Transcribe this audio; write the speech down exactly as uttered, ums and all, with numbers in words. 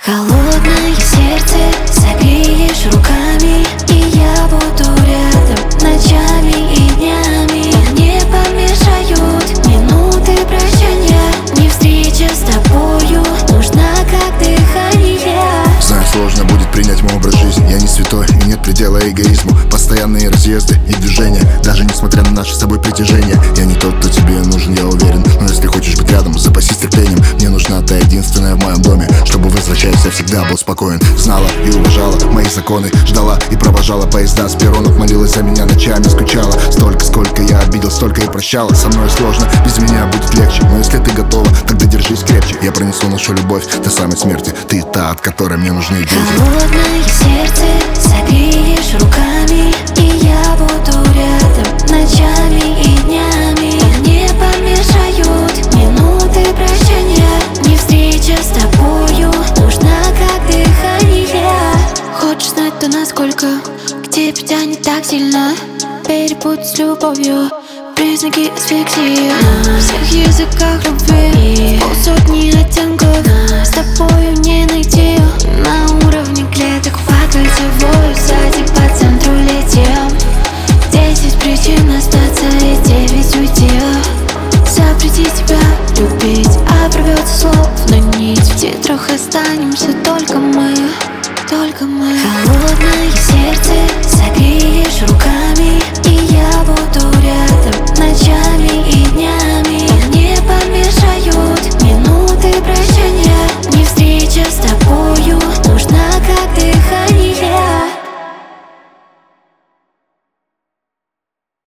Холодное сердце согреешь руками, и я буду рядом ночами и днями. Не помешают минуты прощания, не встреча с тобою нужна как дыхание. Знаю, сложно будет принять мой образ жизни. Я не святой и нет предела эгоизму. Постоянные разъезды и движения, даже несмотря на наше с тобой притяжение. Я не тот, кто тебе нужен, я уверен. Но если хочешь быть рядом, запасись терпением. Мне нужна та единственная в моем доме, чтобы, возвращаясь, я всегда был спокоен. Знала и уважала мои законы, ждала и провожала поезда с перронов. Молилась за меня ночами, скучала. Столько, сколько я обидел, столько и прощала. Со мной сложно, без меня будет легче. Но если ты готова, тогда держись крепче. Я пронесу нашу любовь до самой смерти. Ты та, от которой мне нужны дети. Холодное сердце согреешь руками, и я буду рядом ночами и днями. Не помешают минуты прощания, не встреча с тобою нужна как дыхание. Хочешь знать, то насколько к тебе тянет так сильно? Перепутать с любовью признаки асфиксии. На всех языках любви полсотни оттенков, с тобою не найти. На уровне клеток по кольцевой сзади по центру летел. Десять причин остаться и девять уйти. Запретить тебя любить, оборвется словно нить. В титрах останемся только мы, только мы. Холодное сердце согреешь руками,